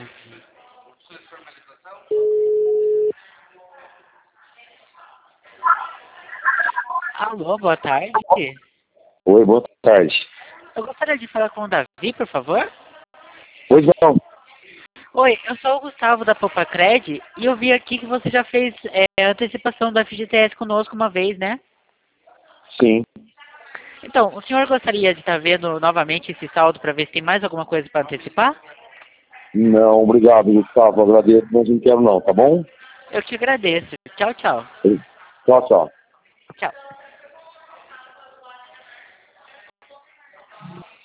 Alô, boa tarde. Oi, boa tarde. Eu gostaria de falar com o Davi, por favor. Pois não. Oi, eu sou o Gustavo da Popacred e eu vi aqui que você já fez antecipação da FGTS conosco uma vez, né? Sim. Então, o senhor gostaria de estar vendo novamente esse saldo para ver se tem mais alguma coisa para antecipar? Não, obrigado, Gustavo. Agradeço, mas não quero não, tá bom? Eu te agradeço. Tchau, tchau. Tchau, tchau. Tchau.